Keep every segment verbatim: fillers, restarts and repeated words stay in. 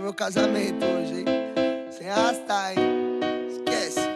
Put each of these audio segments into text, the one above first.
meu casamento hoje, hein? Sem arrastar, hein? Esquece.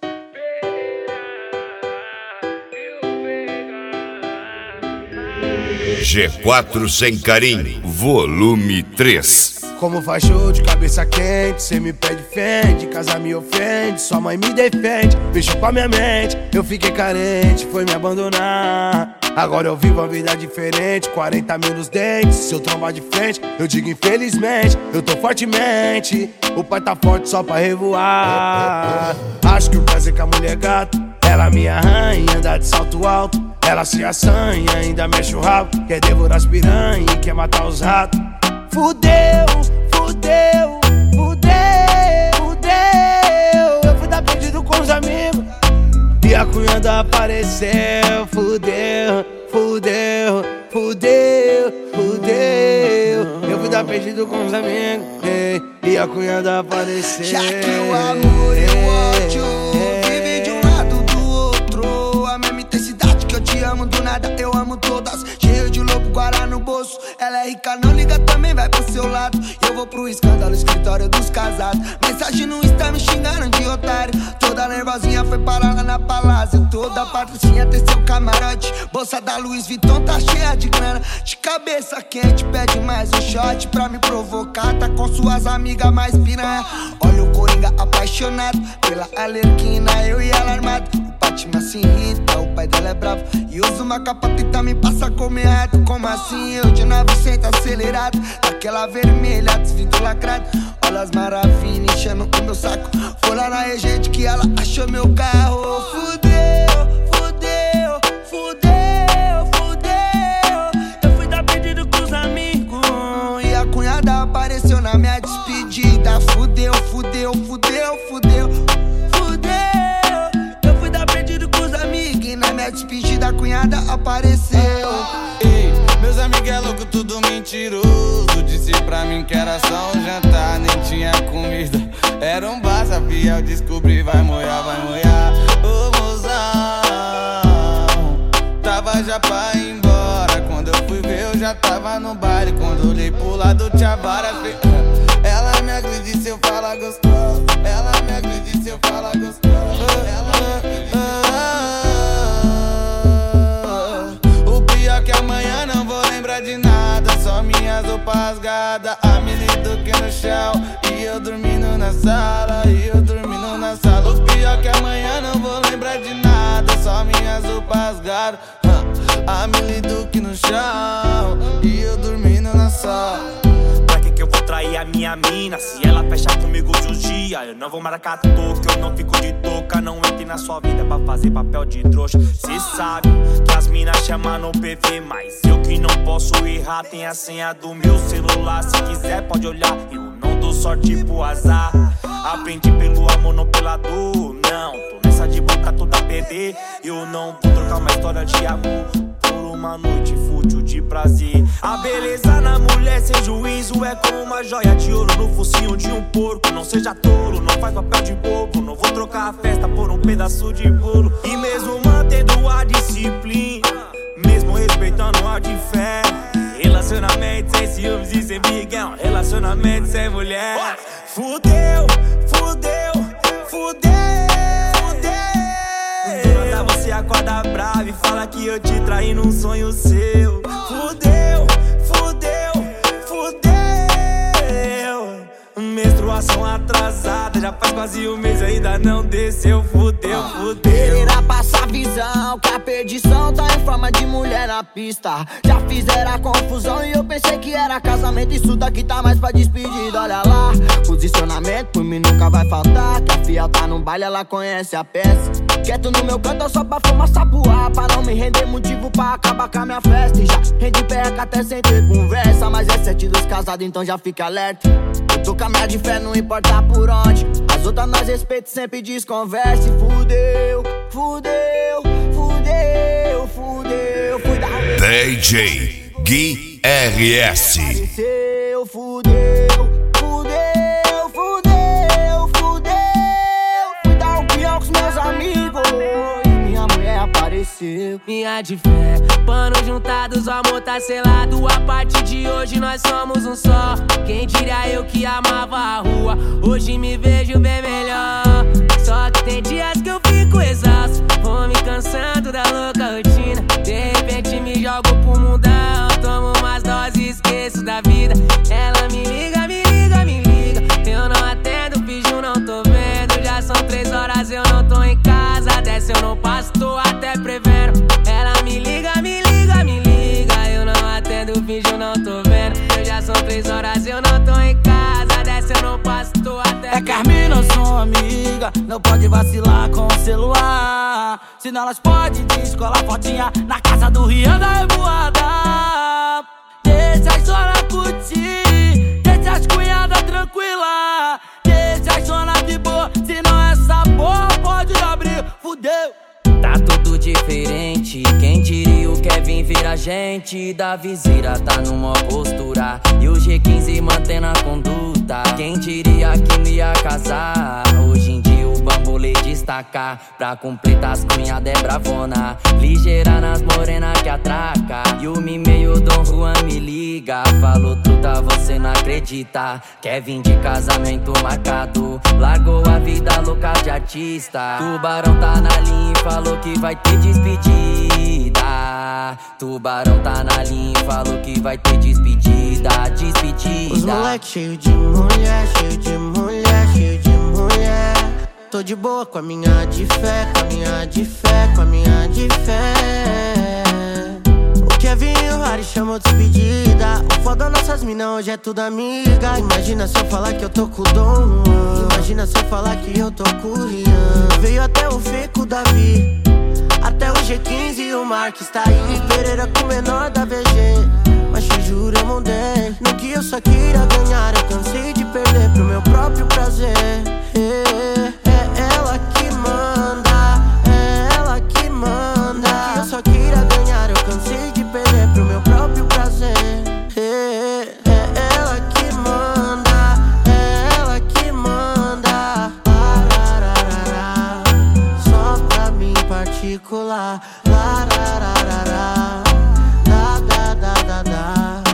G quatro Sem Carinho, volume três. Como faz show de cabeça quente, cê me pede fende, casa me ofende, sua mãe me defende, mexeu com a minha mente, eu fiquei carente, foi me abandonar. Agora eu vivo uma vida diferente, quarenta mil nos dentes, se eu trombar de frente, eu digo infelizmente, eu tô fortemente, o pai tá forte só pra revoar. Acho que o prazer com a mulher gato, ela me arranha, anda de salto alto, ela se assanha, ainda mexe o rabo, quer devorar as piranha e quer matar os ratos. Fudeu, fudeu, fudeu, fudeu. Eu fui dar perdido com os amigos e a cunhada apareceu. Fudeu, fudeu, fudeu, fudeu. Eu fui dar perdido com os amigos e a cunhada apareceu. Já que o amor e o ódio vive de um lado do outro, a mesma intensidade que eu te amo do nada, eu amo todas. Cheio de lobo, guará no bolso. Ela é rica, não liga, também vai pro seu lado. E eu vou pro escândalo, escritório dos casados. Mensagem no Insta me xingando de otário. Toda nervosinha foi parar lá na palácio. Toda patricinha tem seu camarote. Bolsa da Louis Vuitton tá cheia de grana. De cabeça quente, pede mais um shot pra me provocar. Tá com suas amigas mais piranha. Olha o Coringa apaixonado pela Alerquina, eu e ela armado. Batman se irrita, o pai dela é bravo e usa uma capa tenta me passar como errado. Como assim eu de novecentos acelerado, daquela vermelha, desvido lacrado. Olha as maravilhas enchendo o meu saco. Foi lá na regente que ela achou meu carro. Fudeu, fudeu, fudeu, fudeu. Eu fui dar pedido com os amigos e a cunhada apareceu na minha despedida. Fudeu, fudeu, fudeu, fudeu. Na minha despedida a cunhada apareceu. Ei, meus amigos é louco, tudo mentiroso. Disse pra mim que era só um jantar, nem tinha comida. Era um bar, sabia, eu descobri, vai molhar, vai molhar. Ô mozão, tava já pra ir embora. Quando eu fui ver eu já tava no baile. Quando olhei pro lado tinha várias. Ela me agride se eu falar gostoso. Ela me agride se eu falar gostoso. Ela me agride se eu falar que amanhã não vou lembrar de nada. Só minhas roupas rasgadas, a Mili Duque no chão e eu dormindo na sala, e eu dormindo na sala. O pior que amanhã não vou lembrar de nada. Só minhas roupas rasgadas, a Mili Duque no chão e eu dormindo na sala. Pra que que eu vou trair a minha mina se ela fecha comigo de um dia? Eu não vou marcar toca, eu não fico de touca. Não entre na sua vida pra fazer papel de trouxa. Cê sabe que as minas chamam no P V, mas eu que não posso errar. Tem a senha do meu celular, se quiser pode olhar. Eu não dou sorte pro azar. Aprendi pelo amor, não pela dor. Não, tô nessa de boca toda a perder. Eu não vou trocar uma história de amor por uma noite fútil de prazer. A beleza na mulher sem juízo é como uma joia de ouro no focinho de um porco. Não seja tolo, não faz papel de bobo. Não vou trocar a festa por um pedaço de bolo. E mesmo mantendo a disciplina, mesmo respeitando a de fé, relacionamento sem ciúmes e sem miguel, relacionamento sem mulher. Fudeu, fudeu, fudeu. Do nada você acorda bravo e fala que eu te traí num sonho seu. Fudeu, fudeu, fudeu. Menstruação atrasada, já faz quase um mês ainda não desceu. Fudeu, fudeu. Pereira passa a visão que a perdição tá em forma de mulher na pista. Já fizeram a confusão e eu pensei que era casamento. Isso daqui tá mais pra despedida, olha lá. Posicionamento por mim nunca vai faltar. Que a fiel tá no baile, ela conhece a peça. Quieto no meu canto só pra fumar sapuá, pra não me render motivo pra acabar com a minha festa. E já rende perca até sem ter conversa, mas é sete dos casados, então já fica alerta. Eu tô com a minha de fé, não importa por onde. As outras nós respeito, sempre desconversa. E fudeu, fudeu, fudeu, fudeu. Fui dar um D J Gui R S. Fudeu, fudeu, fudeu, fudeu, fudeu. Fui dar um pião com os meus amigos e minha mulher apareceu. minha de fé. Pano juntados, o amor tá selado. A partir de hoje nós somos um só. Quem diria eu que amava a rua, hoje me vejo bem melhor. Só que tem dias que eu fico exausto, vou me cansando da louca rotina. De repente me jogo pro mundão, tomo umas doses, esqueço da vida. Ela me liga, me liga, me liga. Eu não atendo, finjo, não tô vendo. Já são três horas, eu não tô em casa. Dessa eu não passo, tô até prevendo. Ela me liga, me liga, me liga. Eu não atendo, finjo, não tô vendo. Já são três horas, eu não tô em casa. Dessa eu não passo, tô até prevendo. É Carmina, sua amiga, não pode vacilar com o celular. Senão elas podem descolar fotinha na casa do Rian da Revoada. Deixa as zona curtir, deixa as cunhadas tranquila. Deixa as zona de boa, senão essa porra pode abrir, fudeu. Tá tudo diferente, quem diria o Kevin vira gente. Da viseira tá numa postura e o G quinze mantendo a conduta. Quem diria que me ia casar, hoje em dia o bambolê destacar. Pra completar as cunhadas é bravona, ligeira nas morena que atraca. E o meio Dom Juan me liga, falou truta, você não acredita. Kevin de casamento marcado, largou a vida louca de artista. Tubarão tá na linha e falou que vai ter despedida. Tubarão tá na linha e falou que vai ter despedida. Despedida. Os moleque cheio de mulher, cheio de mulher, cheio de mulher. Tô de boa com a minha de fé, com a minha de fé, com a minha de fé. O Kevin e o Harry chamou despedida. O foda nossas minas hoje é tudo amiga. Imagina se eu falar que eu tô com o Dom Juan. Imagina se eu falar que eu tô com o Rian. Veio até o Fê com o Davi, até o G quinze e o Marques tá aí. Pereira com o menor da V G, mas te juro eu mudei. Não que eu só queria ganhar, eu cansei de perder pro meu próprio prazer. É, é ela que manda, é ela que manda. Não que eu só queria ganhar, eu cansei de perder pro meu próprio prazer. É, é ela que manda, é ela que manda. Larararara, só pra mim particular. Larararara, da da da da da.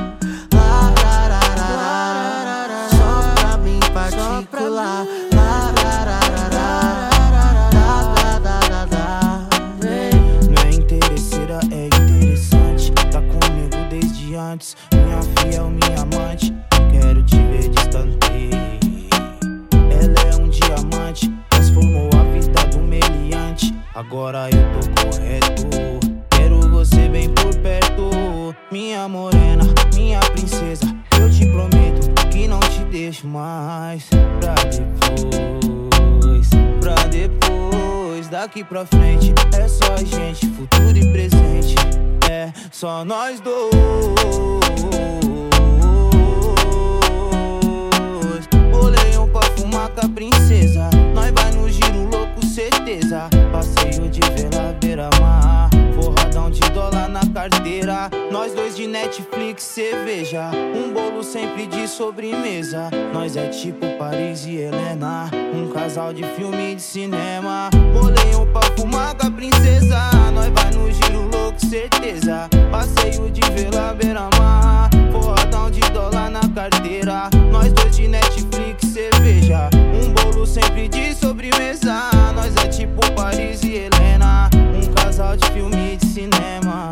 Larararara, só pra mim particular. Larararara, da da da da da. Não é interesseira, é interessante. Tá comigo desde antes, minha fiel, minha amante. Quero te ver distante. Ela é um diamante, transformou a vida do meliante. Agora eu tô correto, quero você bem por perto. Minha morena, minha princesa, eu te prometo que não te deixo mais. Pra depois, pra depois. Daqui pra frente é só a gente, futuro e presente. É só nós dois. Bolei um pra fumar com a princesa, nós vai no giro louco, certeza. Passeio de vela beira-mar, forradão de dólar na carteira. Nós dois de Netflix, cerveja, um bolo sempre de sobremesa. Nós é tipo Paris e Helena, um casal de filme de cinema. Bolei um pra fumar com a princesa, nós vai no giro louco, certeza. Passeio de vela beira-mar, forradão de dólar na carteira. Nós dois de Netflix, cerveja, um bolo sempre de sobremesa. Nós é tipo Paris e Helena, um casal de filme de cinema.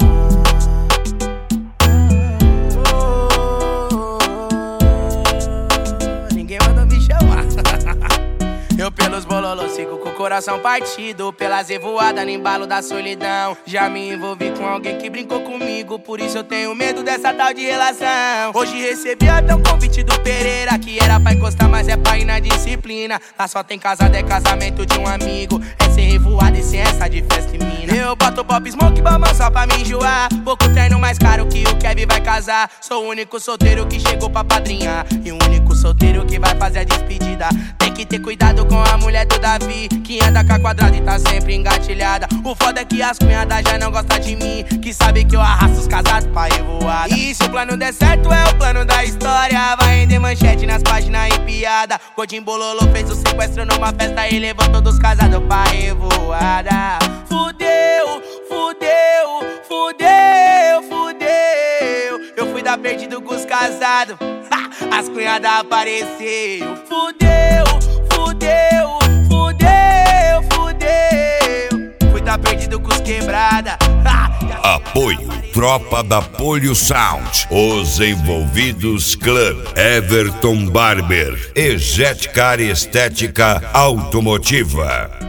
Ninguém manda me chamar. Eu pelos bololô sigo com o coração partido, pelas revoadas no embalo da solidão. Já me envolvi com alguém que brincou comigo, por isso eu tenho medo dessa tal de relação. Hoje recebi até um convite do Pereira, que era pra encostar, mas é pra ir na disciplina. Lá só tem casado, é casamento de um amigo, é sem revoada e sem essa de festa e mina. Eu boto pop smoke bamão só pra me enjoar, pouco terno mais caro que o Kevin vai casar. Sou o único solteiro que chegou pra padrinhar, e o único solteiro que vai fazer a despedida. Tem que ter cuidado com a mulher do Davi, que anda com a quadrada e tá sempre engatilhada. O foda é que as cunhadas já não gostam de mim, que sabe que eu arrasto os casados pra revoada. E se o plano der certo é o plano da história, vai render fazer manchete nas páginas e piada. Godinho Bololô fez o sequestro numa festa e levou todos casados pra revoada. Fudeu, fudeu, fudeu, fudeu. Eu fui dar perdido com os casados, as cunhadas apareceu. Fudeu, fudeu, fudeu, fudeu. Fui dar perdido com os quebrada. Apoio Tropa da Polio Sound, Os Envolvidos Club, Everton Barber, Ejet Car Estética Automotiva.